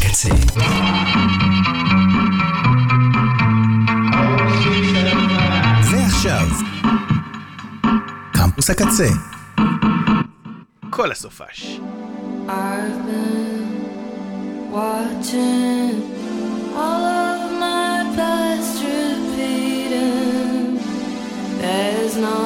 הקצה. ועכשיו, קמפוס הקצה. כל הסופש. I've been watching all of my past repeating. There's no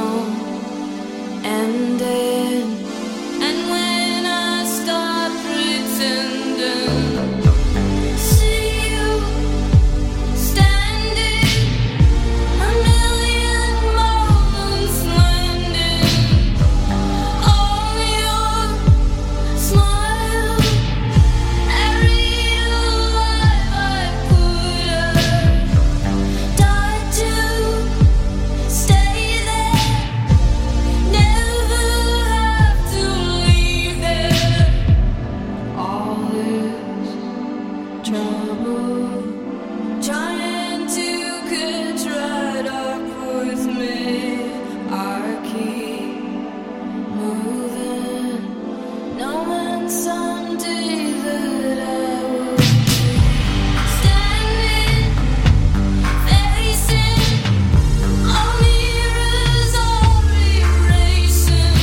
ending. And when I stop pretending, see you standing, a million moments landing on your smile. Every life I could have died to stay there, never have to leave there. All this trouble trying to catch right up with me. I keep moving, knowing someday that I will be standing, facing all mirrors are erasing,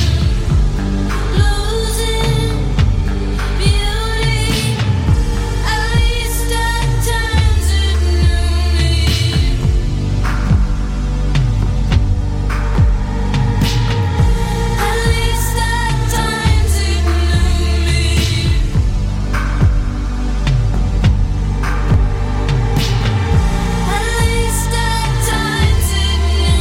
losing beauty. At least at times it knew me. At least at times it knew me. At least at times it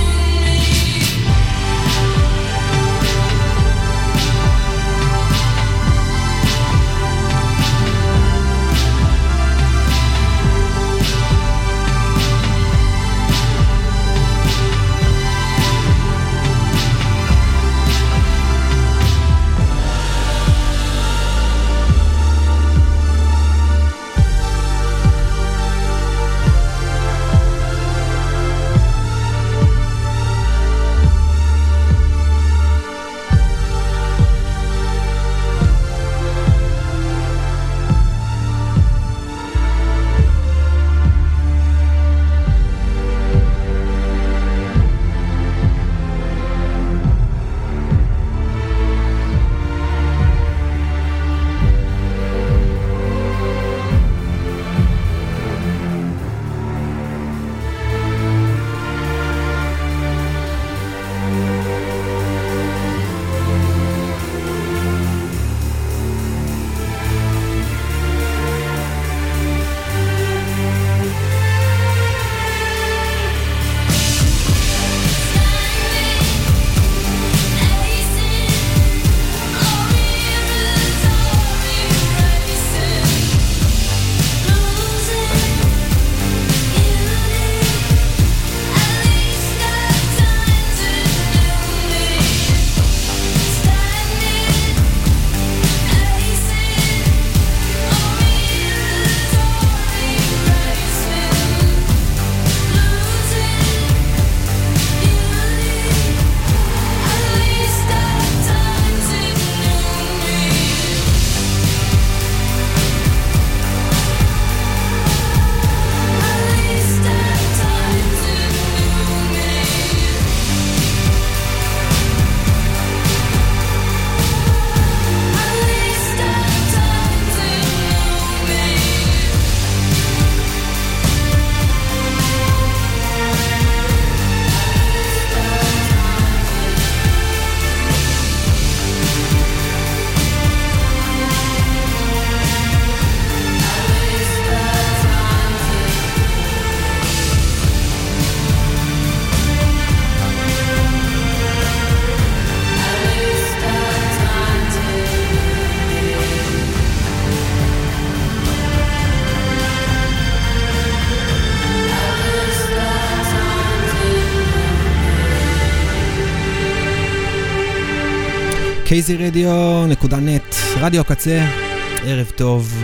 kzradio.net, רדיו הקצה, ערב טוב.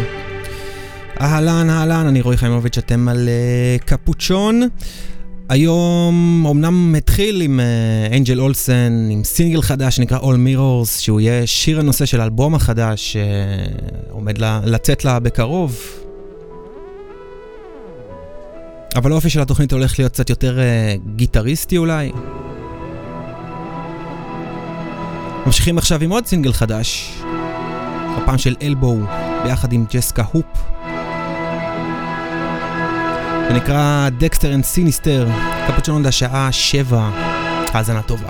אהלן, אני רועי חיימוביץ', אתם על קפוצ'ון. היום אמנם מתחיל עם אנג'ל אולסן, עם סינגל חדש שנקרא All Mirrors, שהוא יהיה שיר הנושא של האלבום החדש שעומד לצאת לה בקרוב. אבל האופי של התוכנית הולך להיות קצת יותר גיטריסטי אולי. ממשיכים עכשיו עם עוד סינגל חדש, הפעם של אלבו ביחד עם ג'סיקה הופ, זה נקרא דקסטר אנד סיניסטר. קפוצ'ון לשעה 7, האזנה טובה.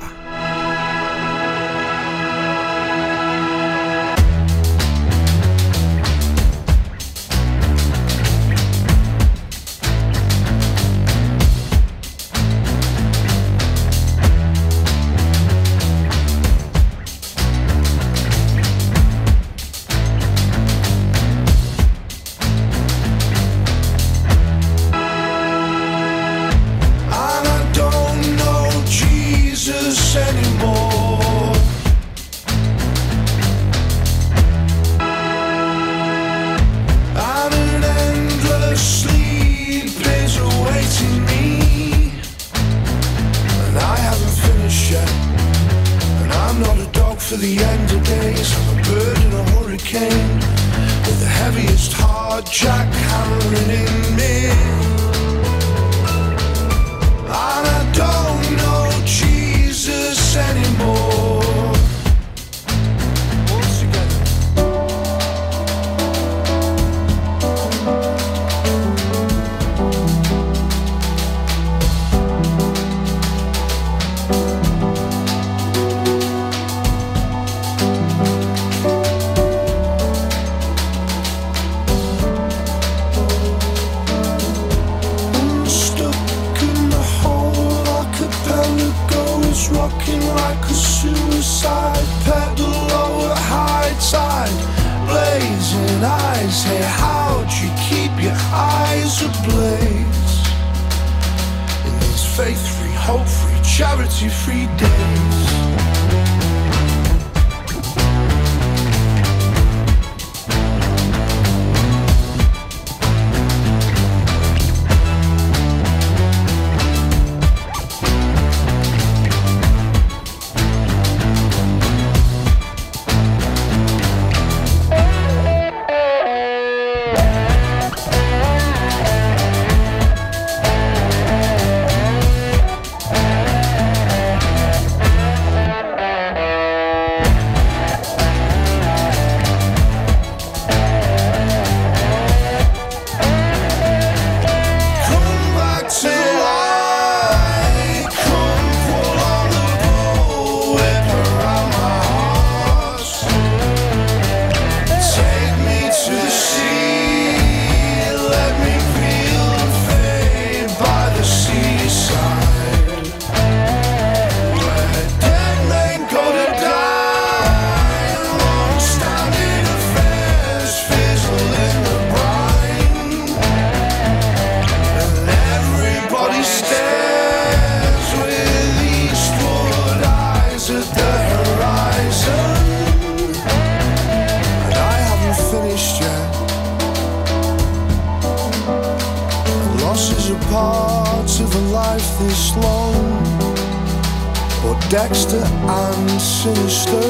Dexter and Sinister.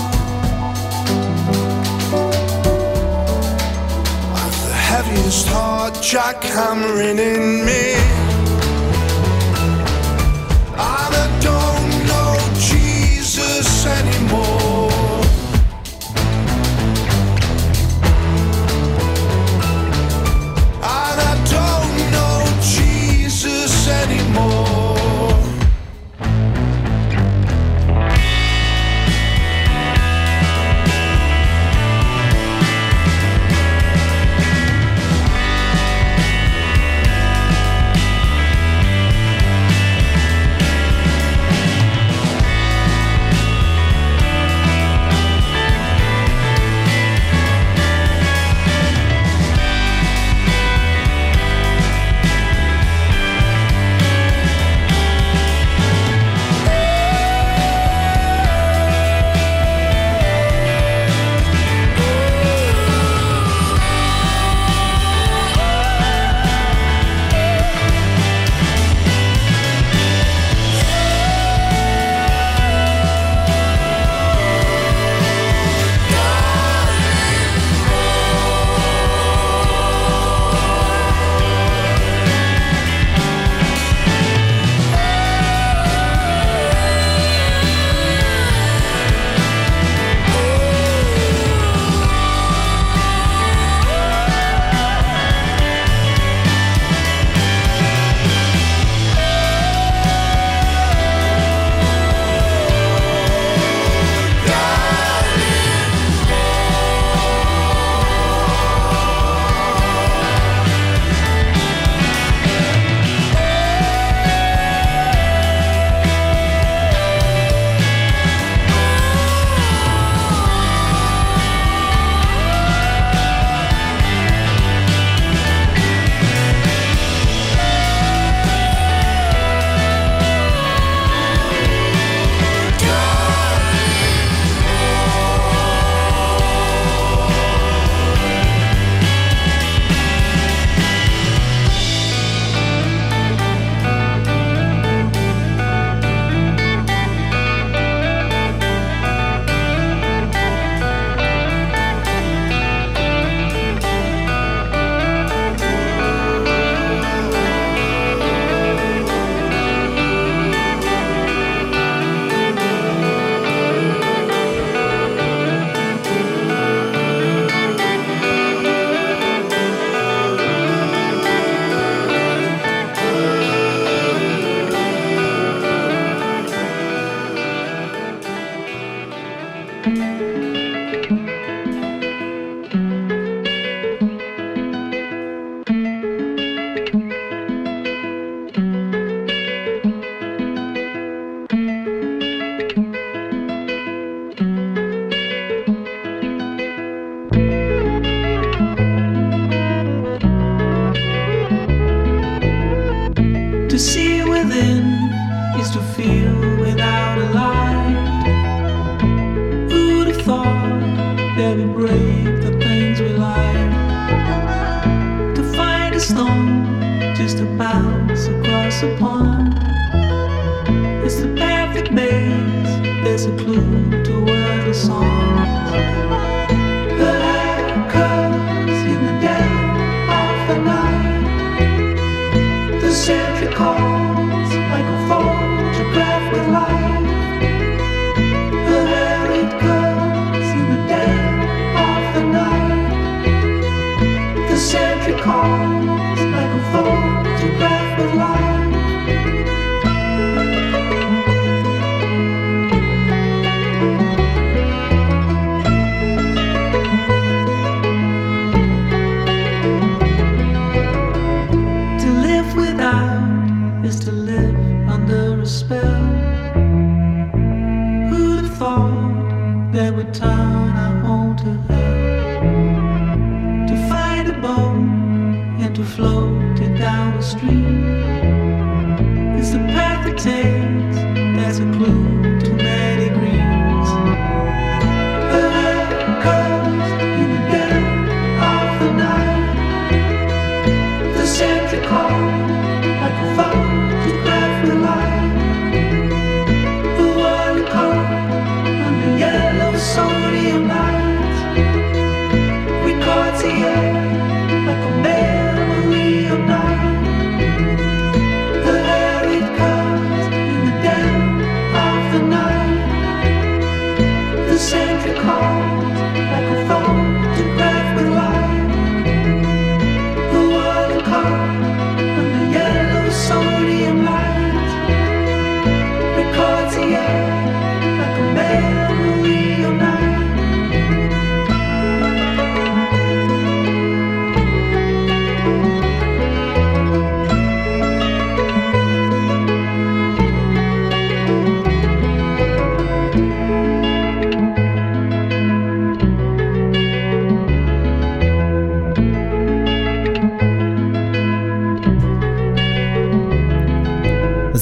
I've the heaviest heart jackhammering in me, and I don't know Jesus anymore. And I don't know Jesus anymore.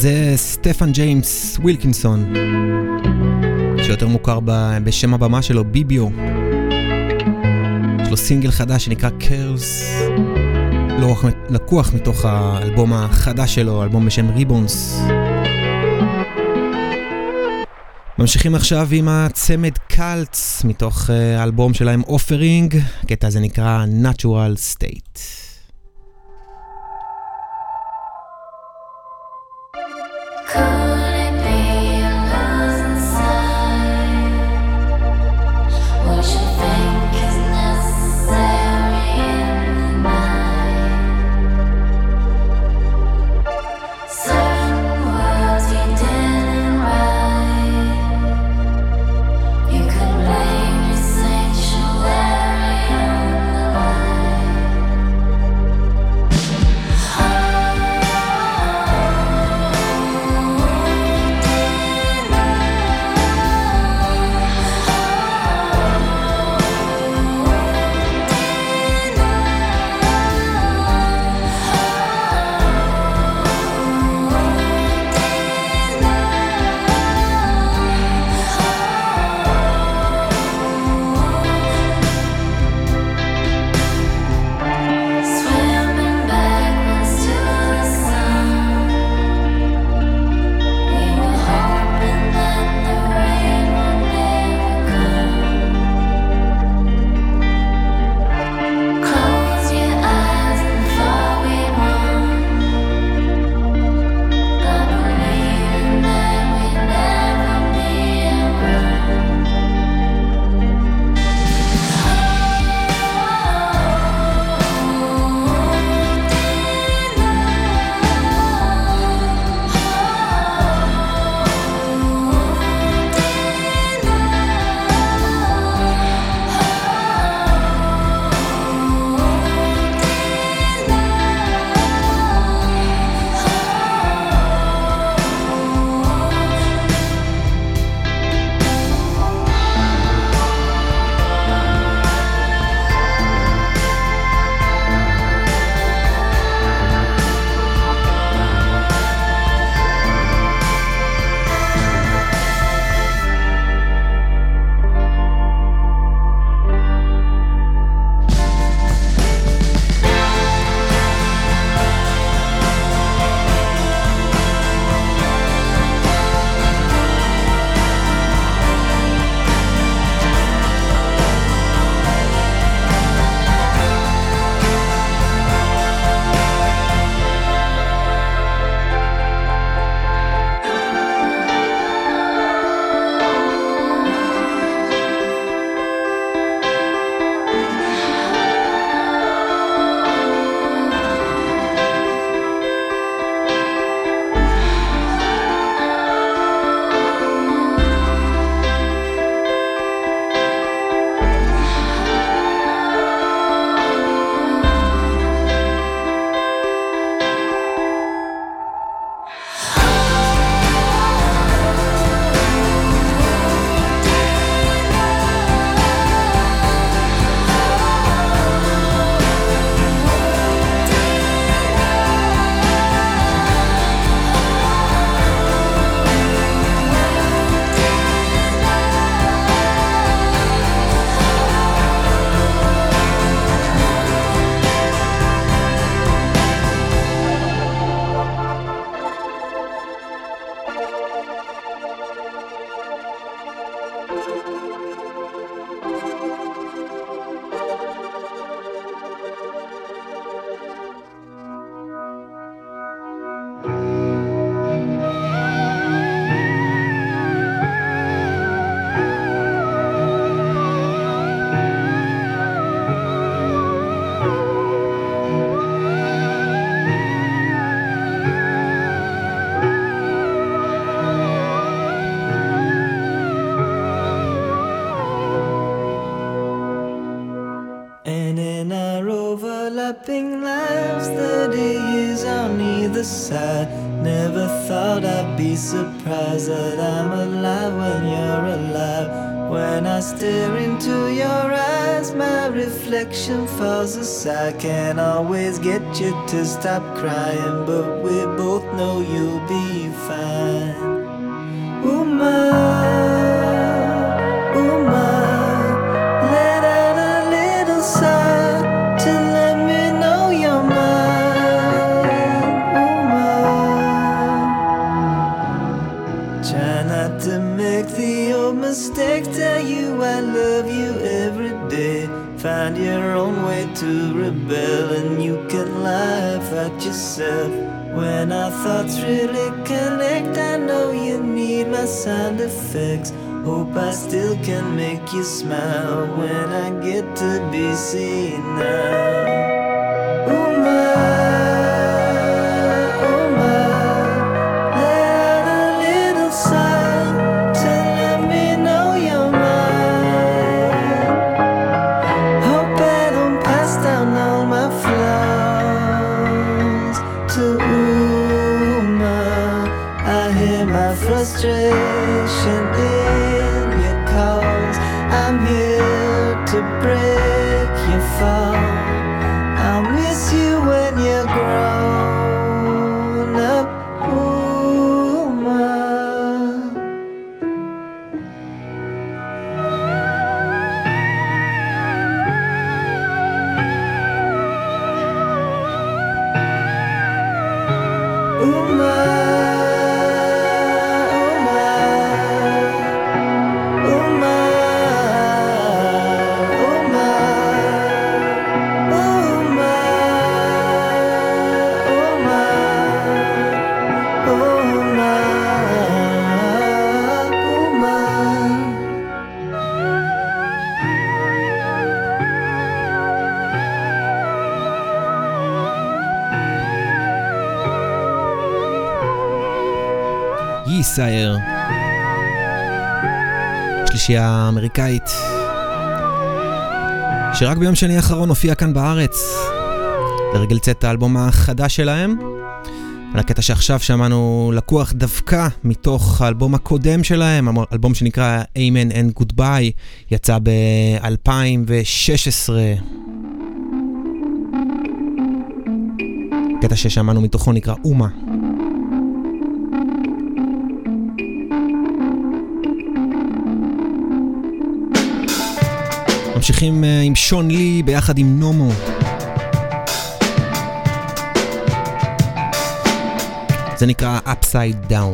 זה סטפן ג'יימס ווילקינסון, שיותר מוכר בשם הבמה שלו, ביביו. יש לו סינגל חדש שנקרא קרלס, לקוח מתוך האלבום החדש שלו, אלבום בשם ריבונס. ממשיכים עכשיו עם הצמד קלטס מתוך האלבום שלהם אופרינג. הקטע הזה נקרא Natural State. Could it be a loss inside? What you think is necessary in the night? Certain words you didn't write. You could blame your sanctuary on the line. Swimming backwards to the sun. We were hoping that the rain would never come. Close your eyes and fall we won. Not believing that we'd never be alone. And in our overlapping lives, 30 years on either side. Never thought I'd be surprised that I'm alive when you're alive. When I stare into your eyes, my reflection falls aside. Can't always get you to stop crying, but we both know you'll be fine. Let out a little sigh to let me know you're mine. Try not to make the old mistake, tell you I love you every day. Find your own way to rebel and you can laugh at yourself. When our thoughts really connect, I know you need my sound effects. Hope I still can make you smile when I get to be seen now. Let out a little sigh to let me know you're mine. Hope I don't pass down all my flaws to I hear my frustration in your calls. I'm here to break your fall. I'll miss you when you're grown up, woman. סייר, שלישייה אמריקאית שרק ביום שני האחרון הופיע כאן בארץ לרגל צאת האלבום החדש שלהם. הקטע שעכשיו שמענו לקוח דווקא מתוך האלבום הקודם שלהם, אלבום שנקרא Amen and Goodbye, יצא ב-2016. הקטע ששמענו מתוכו נקרא אומה. ממשיכים עם שון לי ביחד עם נומו. זה נקרא Upside Down.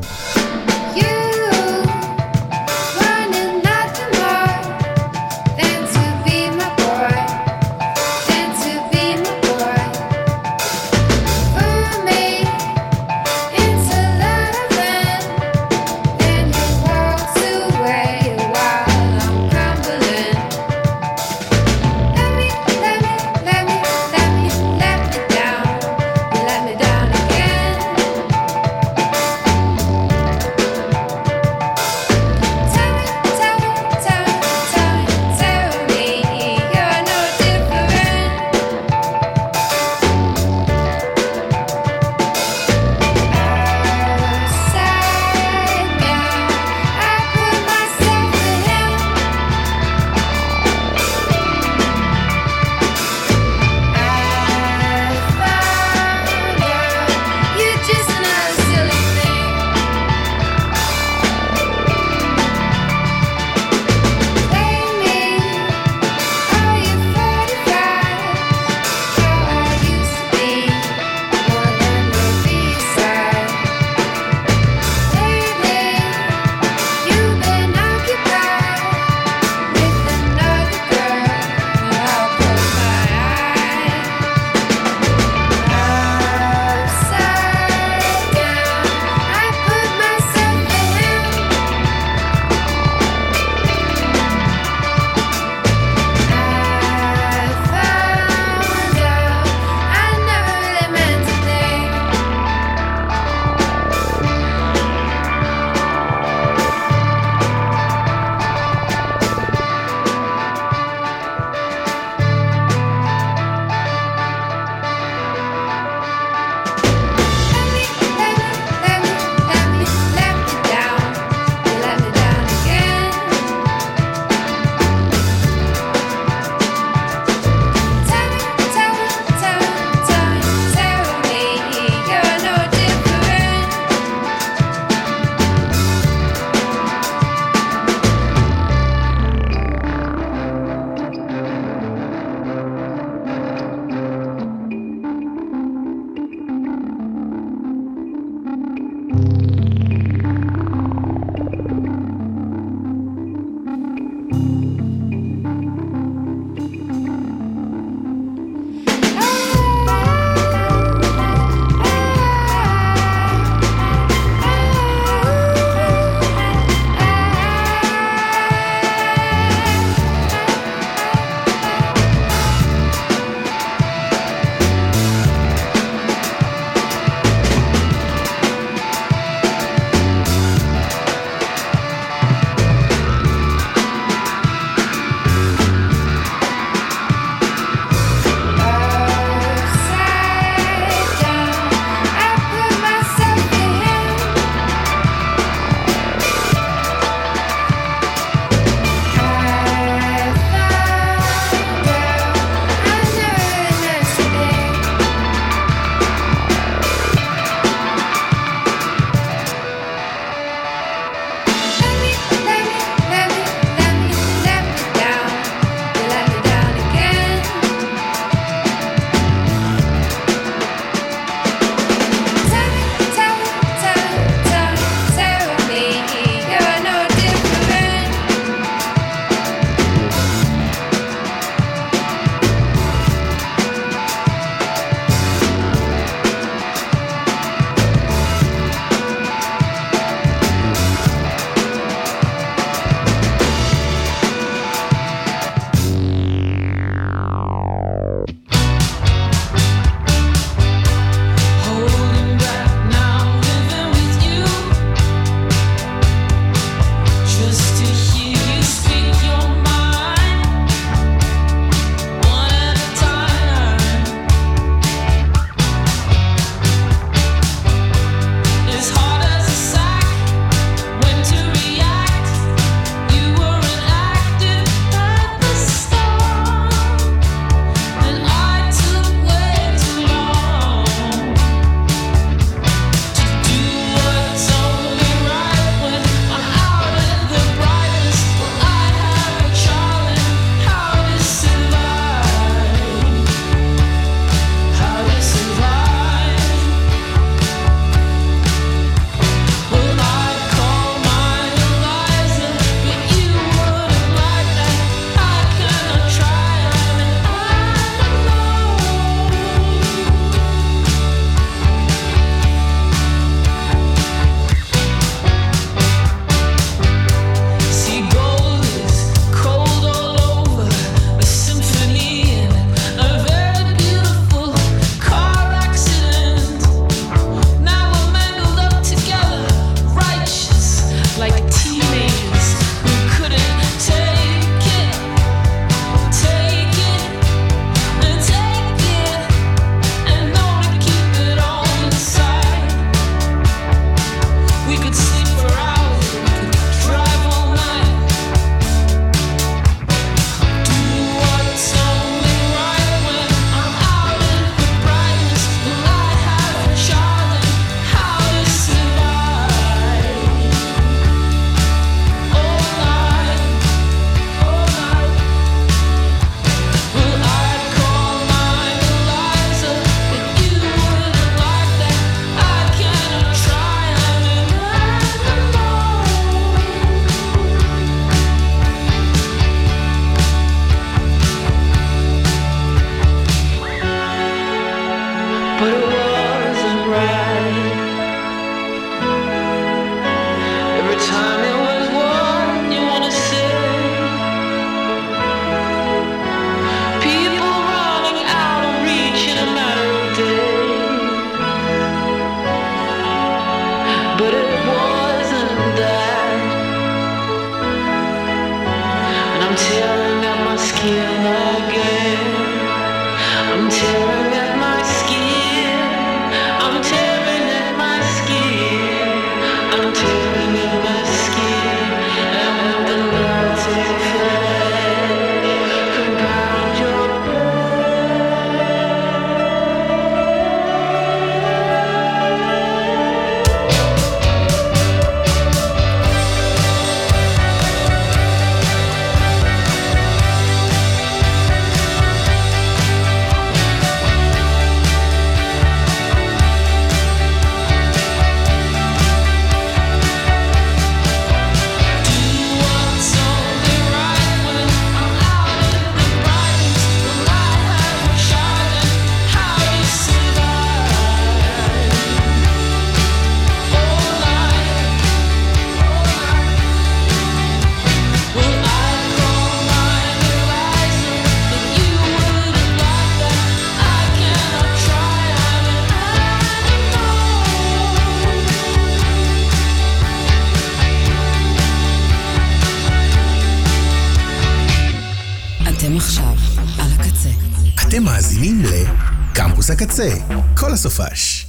אתם מאזינים לקמפוס הקצה, כל הסופש.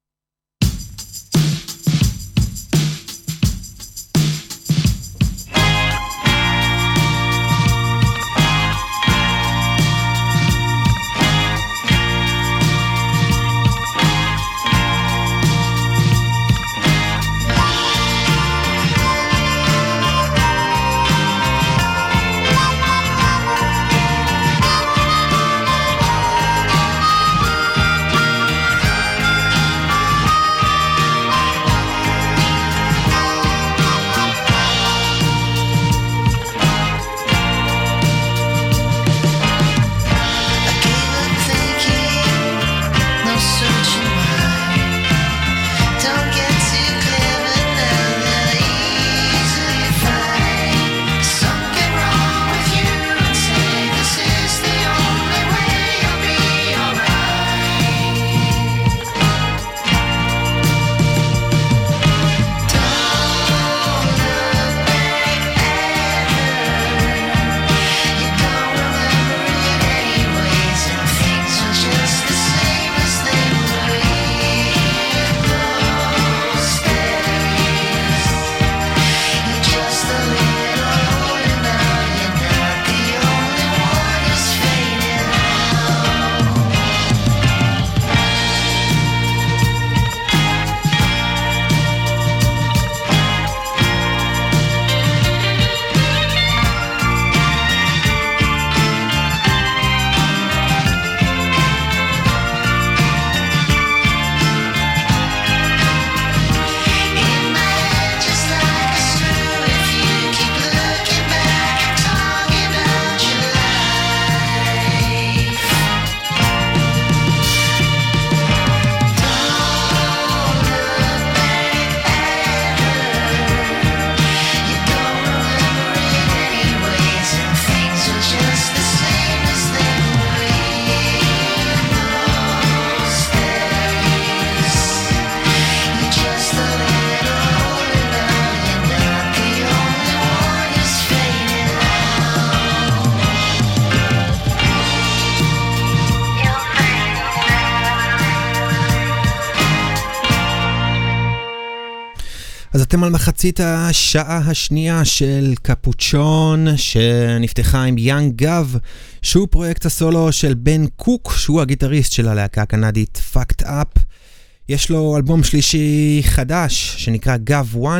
אז אתם על מחצית השעה השנייה של קפוצ'ון, שנפתחה עם יאנג גב, שהוא פרויקט הסולו של בן קוק, שהוא הגיטריסט של הלהקה הקנדית Fucked Up. יש לו אלבום שלישי חדש שנקרא גב 1,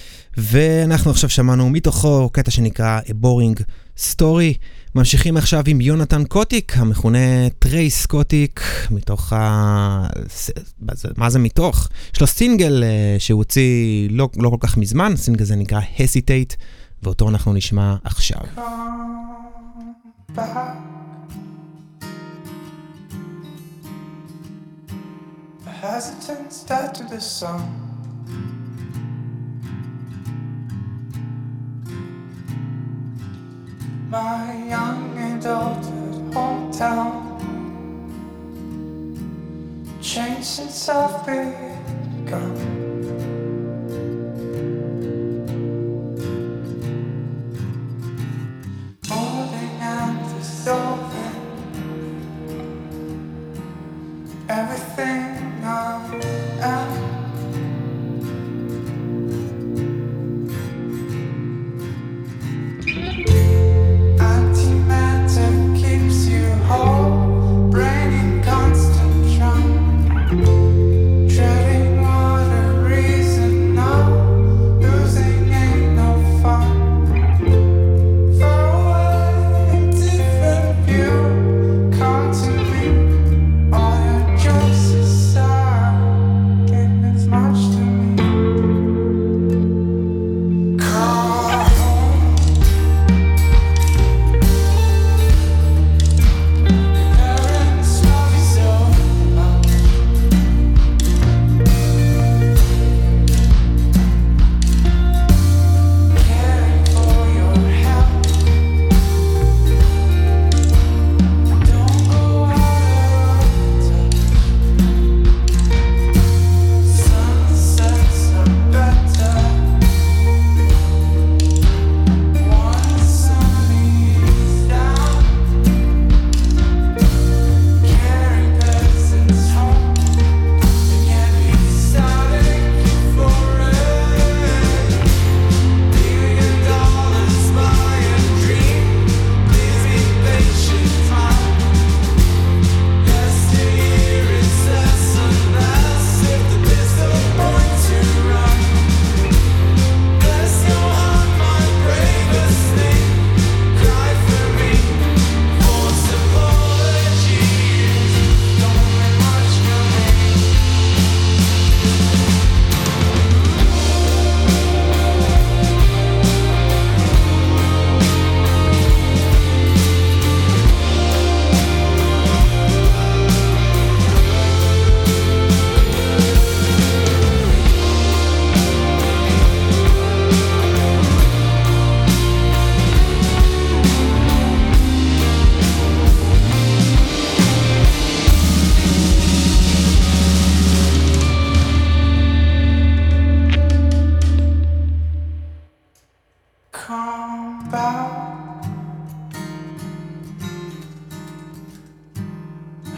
ואנחנו עכשיו שמענו מתוכו קטע שנקרא A Boring Story. ממשיכים עכשיו עם יונתן קוטיק, המכונה טרייס קוטיק, מתוך מה זה מתוך? יש לו סינגל שהוא הוציא לא כל כך מזמן, הסינגל הזה נקרא Hesitate, ואותו אנחנו נשמע עכשיו. Hesitant start to the song. My young adulthood hometown, changed since I've begun. Molding and dissolving everything I am. Antimatter keeps you whole, brain in constant drum, treading water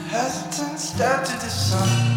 hesitant, stare to the sun.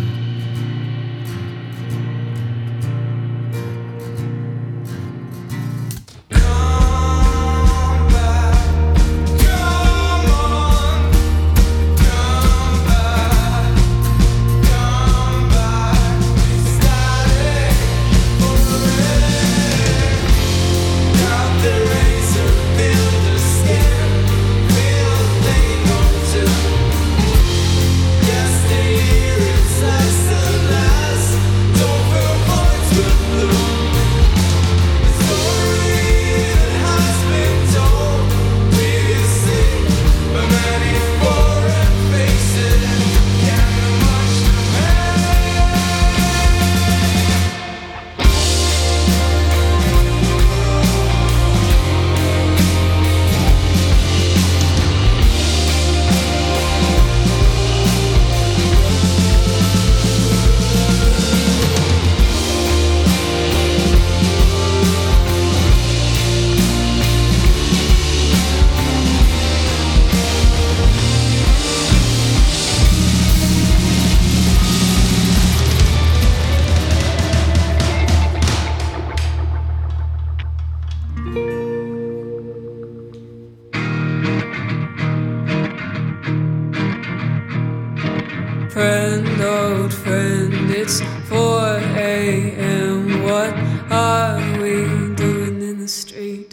Friend, old friend, it's 4 a.m. What are we doing in the street?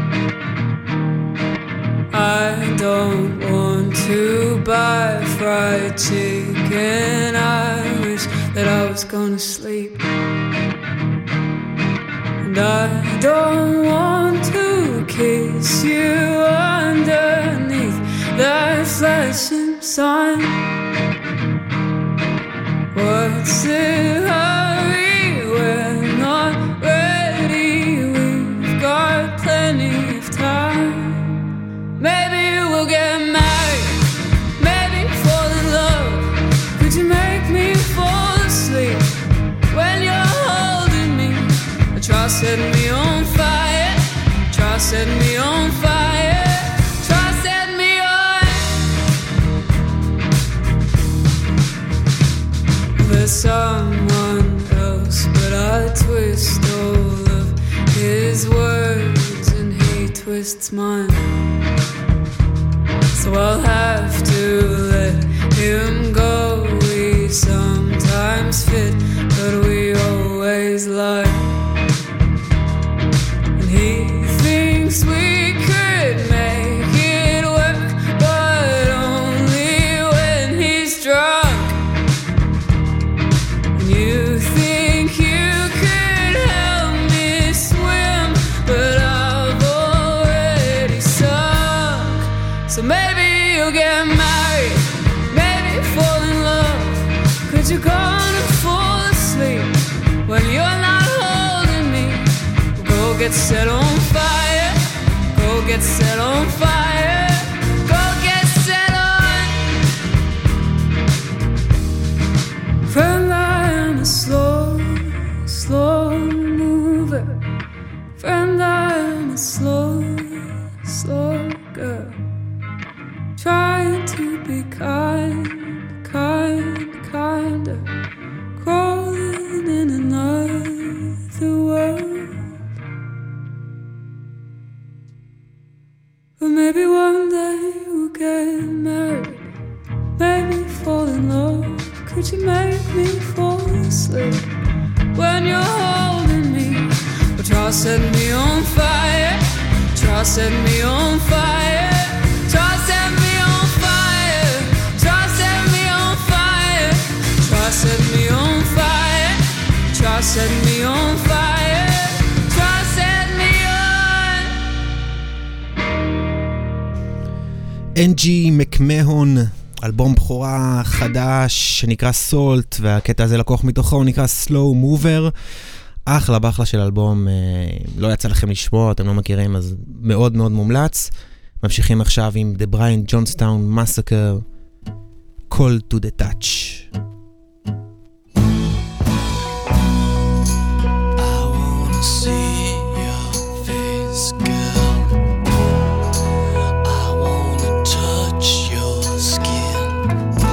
I don't want to buy fried chicken. I wish that I was gonna sleep. And I don't want to kiss you underneath that flashing sun. What's the hurry? We're not ready. We've got plenty of time. Maybe we'll get married. Maybe fall in love. Could you make me fall asleep when you're holding me? Try setting me on fire. Try setting me on fire. Try setting me on. There's someone else, but I twist all of his words and he twists mine. So I'll have to let him go. We sometimes fit, but we always lie. And he thinks we could make it work, but only when he's drunk. And you think you could help me swim, but I've already sunk. So maybe you'll get married, maybe fall in love. Could you gonna fall asleep when you're not holding me? Go get set on fire. Go get set on fire. Go get set on. Friend, I am a slow, slow mover. Friend, I am a slow, slow girl. Trying to be kind, kinder. Crawling in another world. But maybe one day we'll get married. Maybe fall in love. Could you make me fall asleep when you're holding me? Or try setting me on fire. Try setting me on fire. Try setting me on fire. Try setting me on fire. Try setting me on fire. Try setting me on fire. Try setting me on. אנג'י מקמהון, אלבום בכורה חדש שנקרא סולט, והקטע הזה לקוח מתוכו נקרא Slow Mover. אחלה באחלה של אלבום, לא יצא לכם לשמוע, אתם לא מכירים, אז מאוד מאוד מומלץ. ממשיכים עכשיו עם The Brian Jonestown Massacre, Call to the Touch. Touch your skin.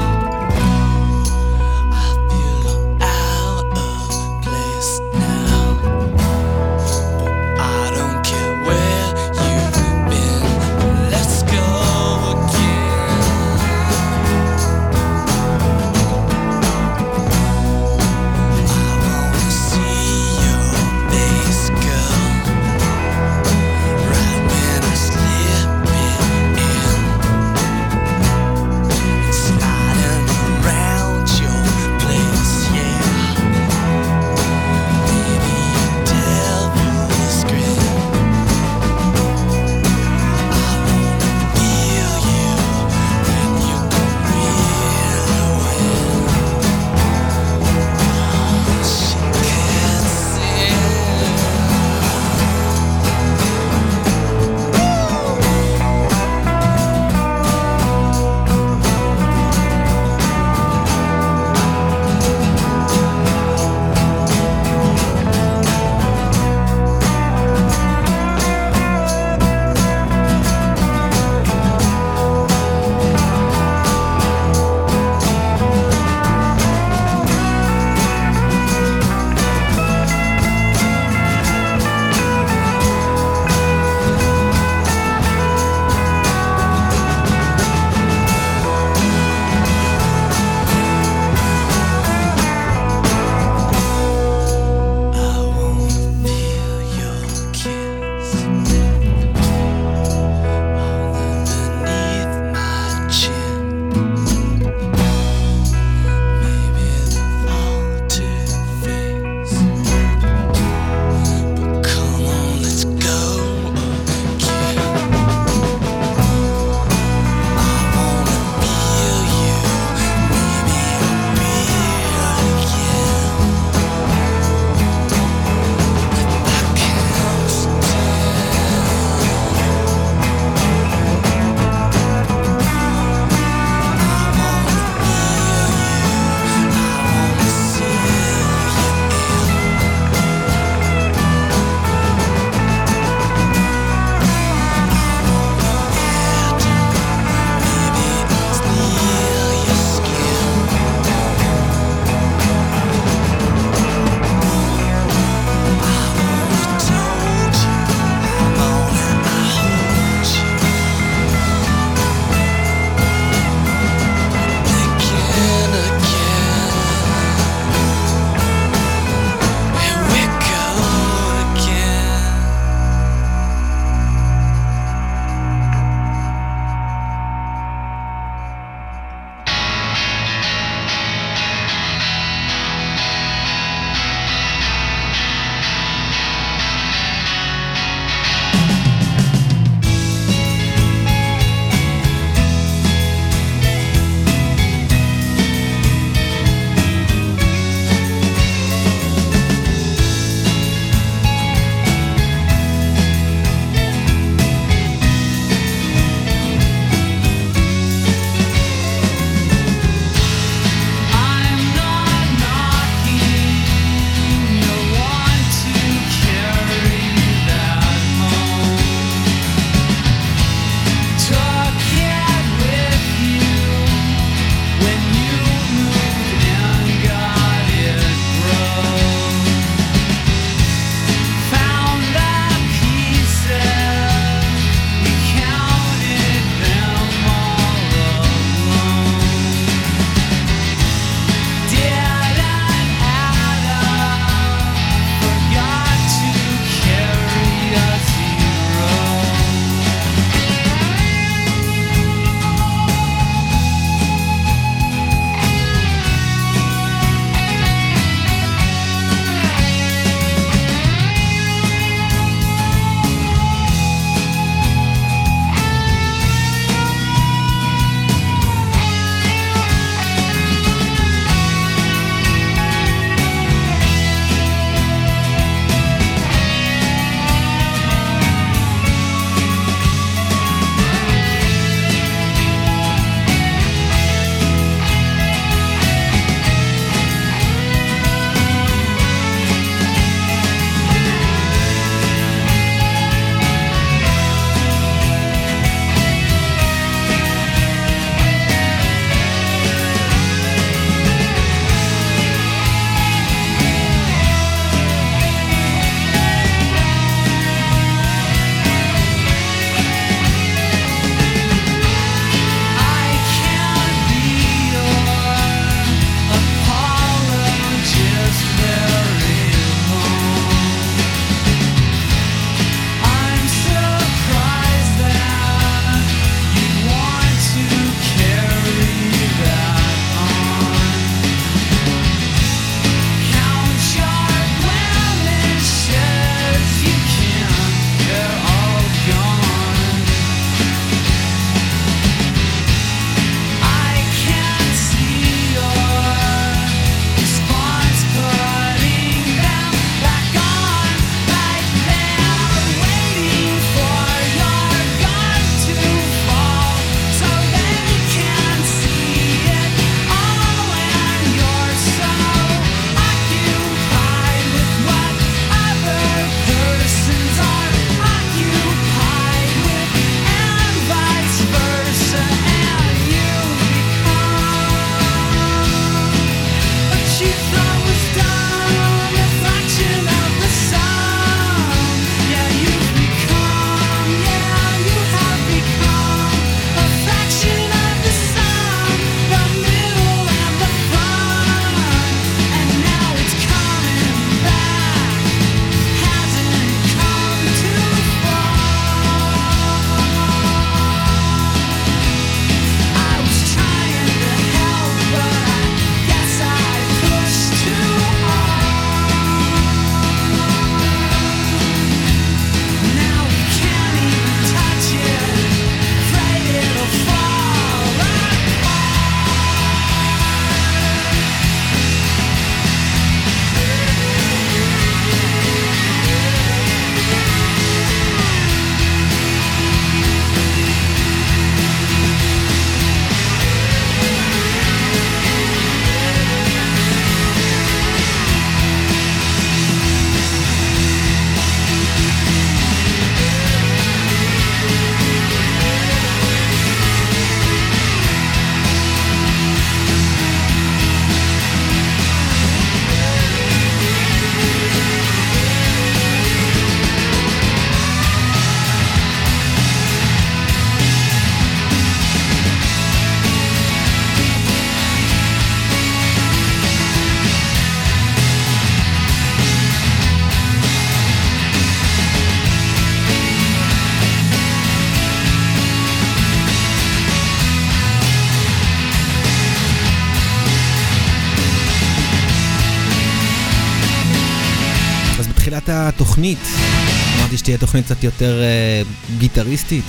לקראת התוכנית. אמרתי שתהיה תוכנית קצת יותר גיטריסטית.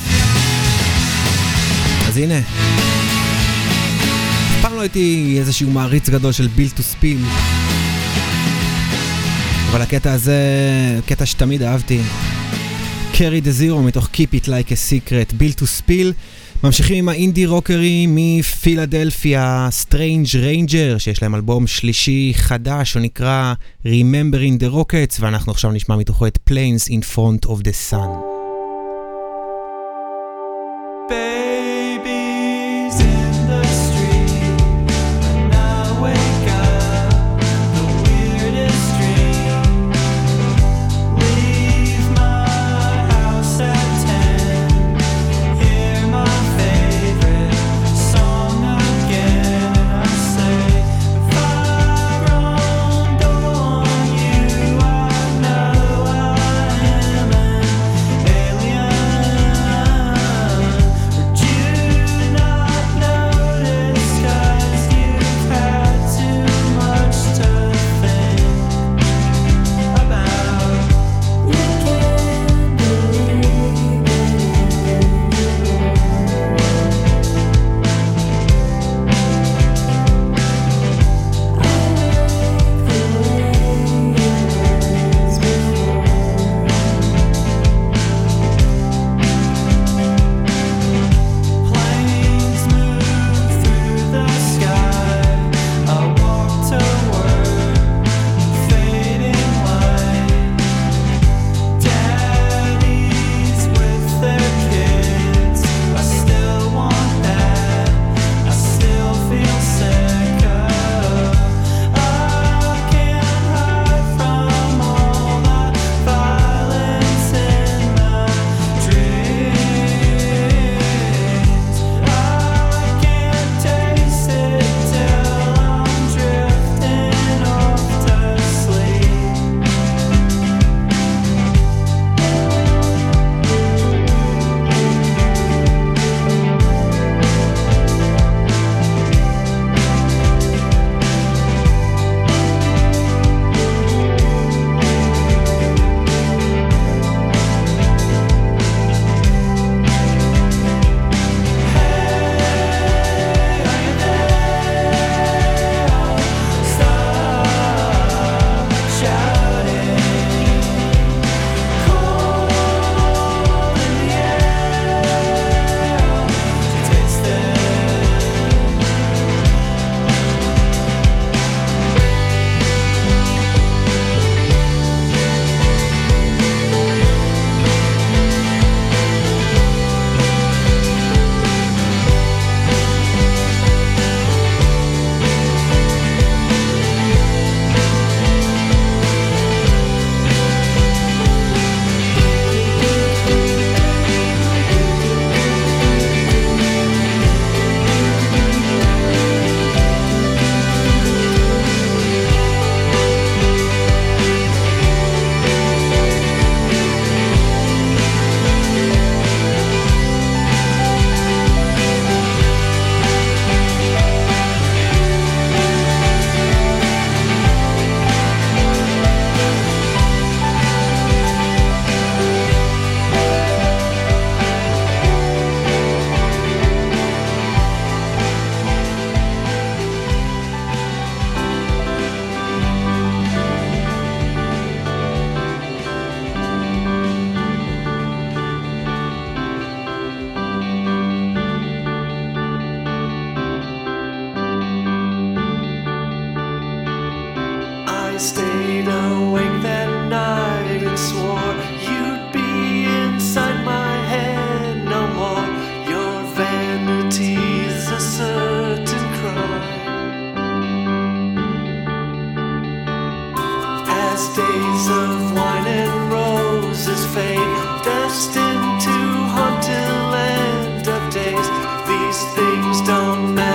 אז הנה. אף פעם לא הייתי איזשהו מעריץ גדול של Built to Spill. אבל הקטע הזה, קטע שתמיד אהבתי. Carry the Zero מתוך Keep It Like a Secret, Built to Spill. ממשיכים עם האינדי רוקרים מפילדלפיה, Strange Ranger, שיש להם אלבום שלישי חדש, הוא נקרא Remembering the Rockets, ואנחנו עכשיו נשמע מתוכו את Planes in Front of the Sun.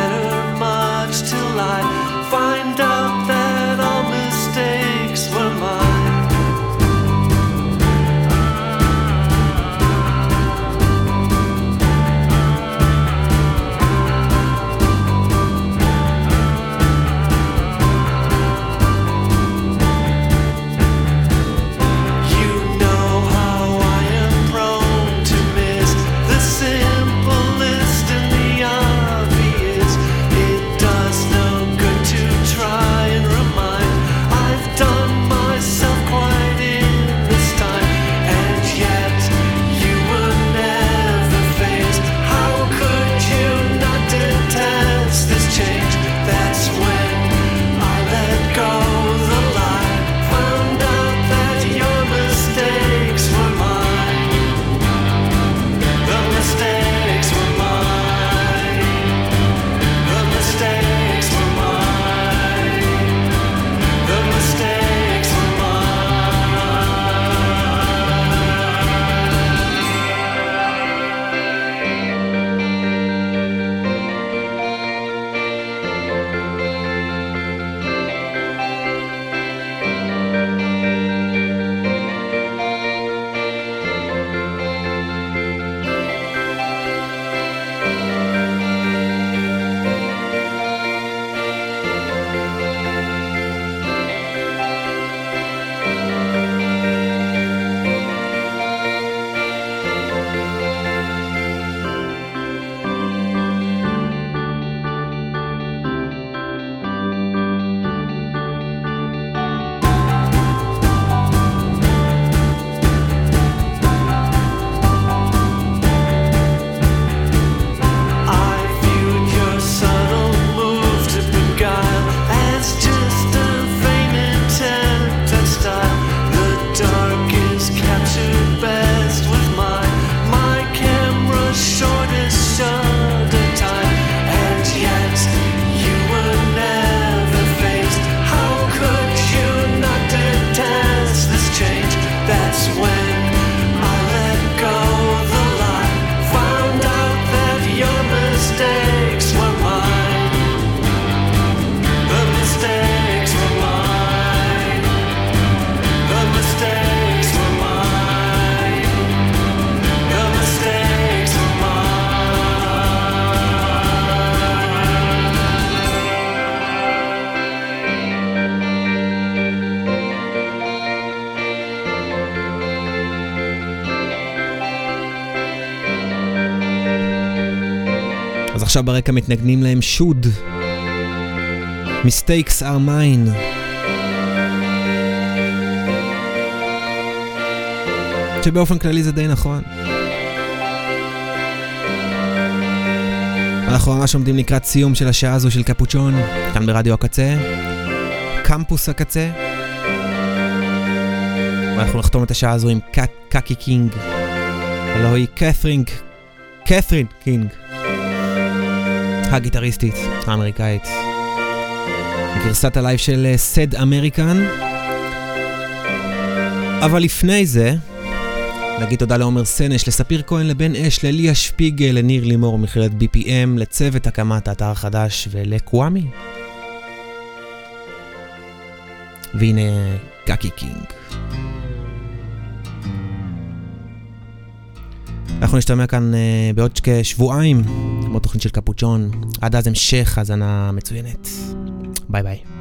Find out that all mistakes were mine. עכשיו ברקע מתנגנים להם שוד. Mistakes are mine. שבאופן כללי זה די נכון. אנחנו ממש עומדים לקראת סיום של השעה הזו של קפוצ'ון, כאן ברדיו הקצה, קמפוס הקצה. ואנחנו נחתום את השעה הזו עם קאקי קינג, הלוא היא קת'רין קינג, הגיטריסטית האמריקאית. גרסת הלייב של סד אמריקן. אבל לפני זה נגיד תודה לעומר סנש, לספיר כהן, לבן אש, לליה שפיגל, לניר לימור מכללת BPM, לצוות הקמת האתר החדש ולקוואמי. והנה קאקי קינג. אנחנו נשתמע כאן בעוד כשבועיים כמו תוכנית של קפוצ'ון. עד אז המשך האזנה מצוינת. ביי ביי.